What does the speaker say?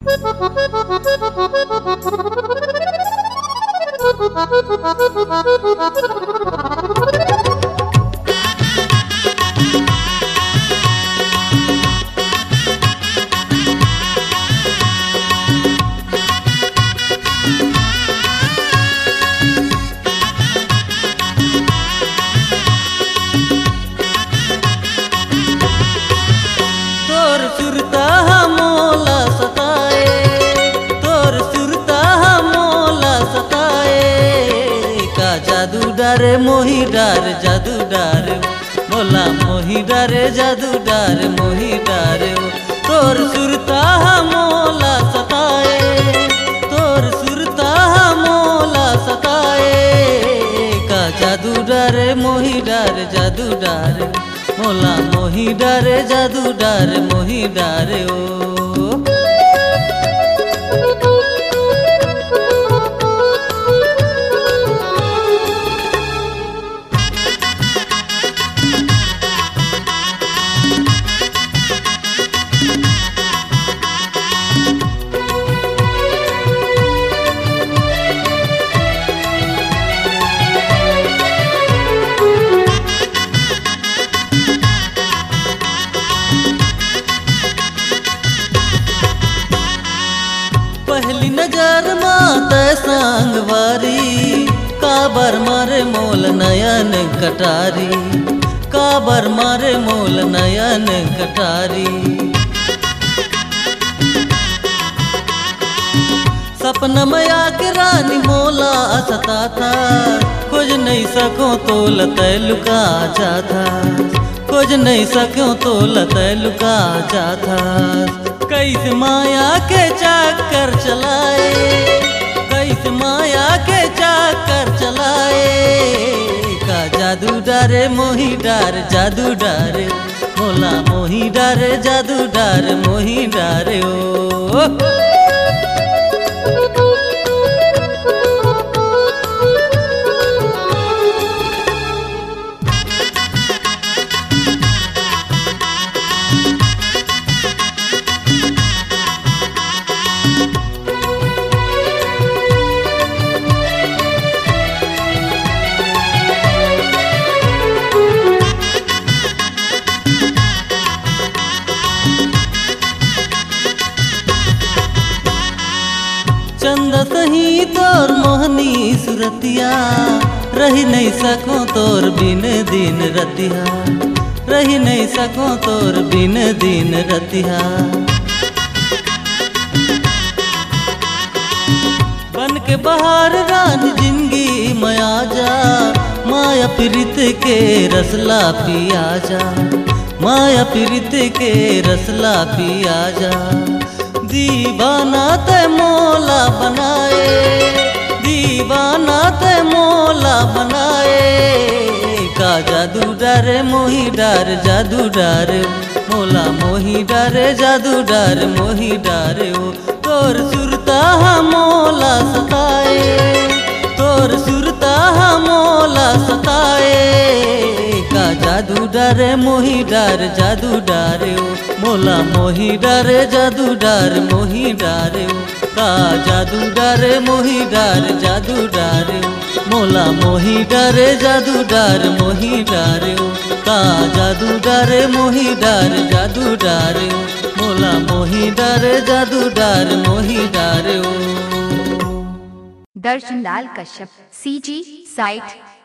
डारे मोही डार जादू डार मोला मोही डारे जादू डार मोही डारे तोर सुरता मोला सताए तोर सुरता मोला सताए का जादू डारे मोही डार जादू डार मोला मोही डारे जादू डार मोही डारे ओ पहली नजर माते सांगवारी काबर मारे मोल नयन कटारी काबर मारे मोल नयन कटारी सपना में आके रानी मोला सता था खोज नहीं सको तो लते लुका जाता खोज नहीं सको तो लते लुका जाता कैसे माया के चक्कर चलाए कैसे माया के चक्कर चलाए का जादू डारे मोही डार जादू डारे मोला मोही डारे जादू डार मोही डारे ओ चंदा सही तोर मोहनी सुरतिया रही नहीं सको तोर बिन दिन रतिया रही नहीं सको तोर बिन दिन रतिया बन के बाहर रान जिंदगी माया जा माया प्रीत के रसला पिया जा माया प्रीत के रसला पिया जा दीवाना ते मोला बनाए दीवाना ते मोला बनाए का जादू डारे मोही डार जादू डार मोला मोही डारे जादू डार मोही डारे ओ तोर सुरता मोला सताए तोर सुरता मोला सताए का जादू डारे मोही डार जादू डारे ओ मोला मोही डारे जादू डार मोही डारे का जादू डारे मोही डार जादू डारे मोला मोही डारे जादू डार मोही डारे का जादू डारे मोही डार जादू डारे मोला मोही डारे जादू डार मोही डारे दर्शन लाल कश्यप CG साइट